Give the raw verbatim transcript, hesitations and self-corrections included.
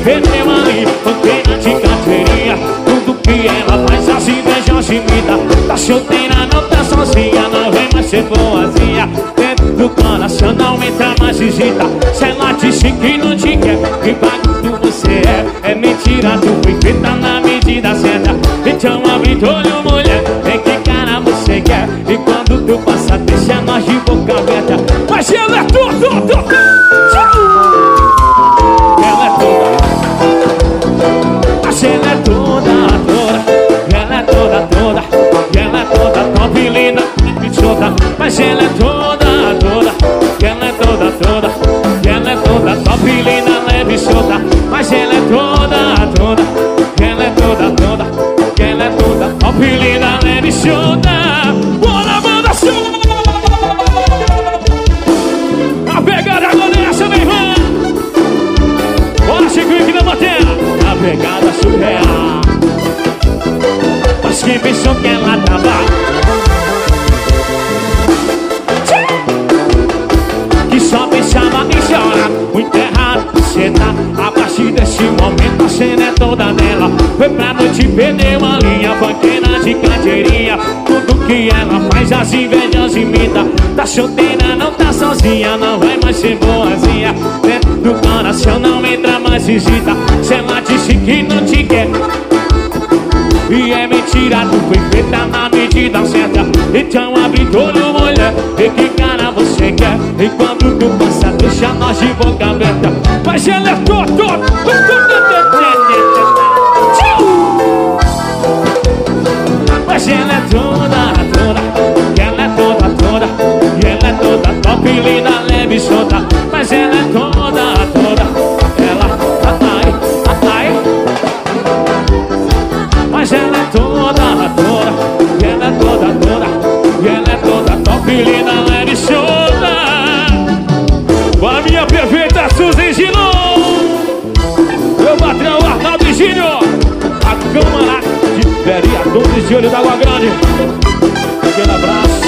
perdeu ali, banqueira de carteirinha. Tudo que ela faz as invejas imita. Tá solteira, não tá sozinha, não vem mais ser boazinha. Dentro do coração não entra mais visita. Se ela disse que não te quer, que bagulho você é. É mentira, tu foi feita na medida certa. Então abre teu olho, mulher, vem que cara você quer. E quando tu passa, deixa nós de boca aberta. Mas ela é tudo, tudo. Ela é toda, mas ela é toda, toda. Ela é toda, toda. Ela é toda top, linda, solta. Mas ela é toda, toda. Ela é toda, toda. Ela é toda top, linda, leve e solta. Mas ela é toda, toda. Ela é toda, toda. Ela é toda top, linda, leve e solta. Bora, bora, solta. A pegada agora é essa, meu irmão. Bora, Chiquinho aqui na bateria. A pegada surreal. Mas quem pensou que ela tava? Que só pensava em chorar. Muito errado, você tá. A partir desse momento a cena é toda dela. Foi pra noite, perdeu a linha. Banqueira de carteirinha. Tudo que ela faz as invejas imita. Tá solteira, não tá sozinha, não vai mais ser boazinha. Dentro do coração não entra mais visita. Se ela disse que não te quer, e é mentira, tu foi feita na medida certa. Então abre teu olho, mulher, vê que cara você quer. E quando tu passa, deixa nós de boca aberta. Mas ela é toda, toda. Mas ela é toda, toda. Ela é toda, toda. E ela é toda top, linda, leve e solta. Mas ela é toda, toda. Ela, ai, ai. Mas ela é toda, toda. E ela é toda, toda. E ela é toda top, linda, leve e solta. A minha perfeita Suzy Gino. Meu patrão Arnaldo e Gino. A Câmara de Vereadores de Olho d'Água Grande. Aquele abraço.